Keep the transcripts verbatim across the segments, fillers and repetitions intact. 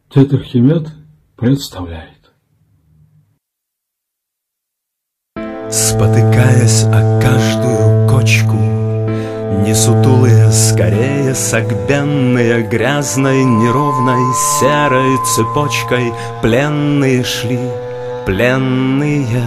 Дед Архимед представляет. Спотыкаясь о каждую кочку, не сутулые, скорее согбенные, грязной, неровной, серой цепочкой пленные шли, пленные.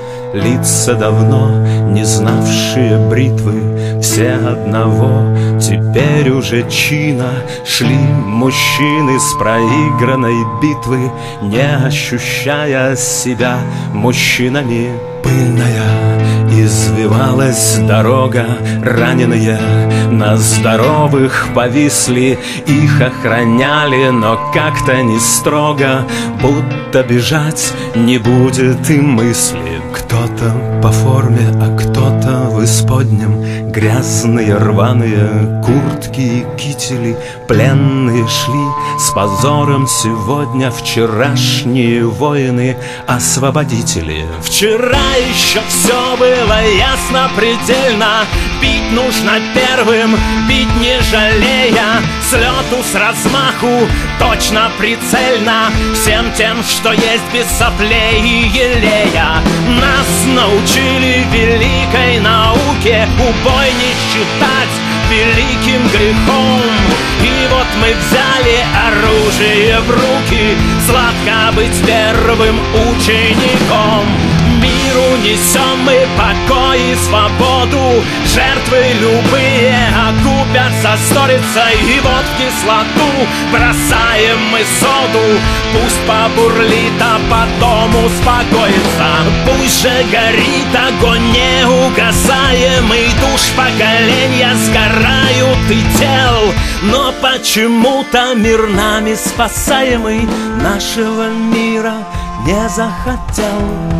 Лица давно не знавшие бритвы, все одного теперь уже чина шли мужчины с проигранной битвы, не ощущая себя мужчинами. Пыльная извивалась дорога, раненые на здоровых повисли, их охраняли, но как-то не строго, будто бежать не будет и мысли. Кто-то по форме, а кто-то в исподнем, грязные рваные куртки и кители, пленные шли с позором сегодня вчерашние воины, освободители. Вчера еще все было ясно предельно, бить нужно первым, бить не жалея, с лету, с размаху, точно прицельно, всем тем, что есть без соплей и елея. Нас научили великой науке убой не считать великим грехом. И вот мы взяли оружие в руки, сладко быть первым учеником. Миру несем мы покой и свободу, жертвы любые окупятся сторицей, и вот в кислоту бросаем мы соду. Пусть побурлит, а потом успокоится, пусть же горит огонь неугасаемый, душ поколения сгорают и тел, но почему-то мир нами спасаемый нашего мира не захотел.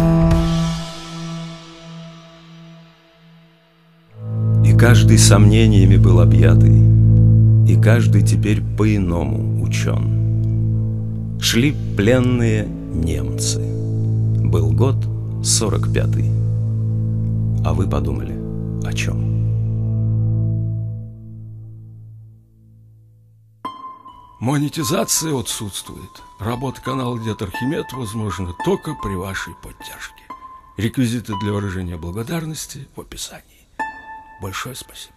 И каждый сомнениями был объятый, и каждый теперь по-иному учен. Шли пленные немцы. Был год сорок пятый. А вы подумали о чем? Монетизация отсутствует. Работа канала Дед Архимед возможна только при вашей поддержке. Реквизиты для выражения благодарности в описании. Большое спасибо.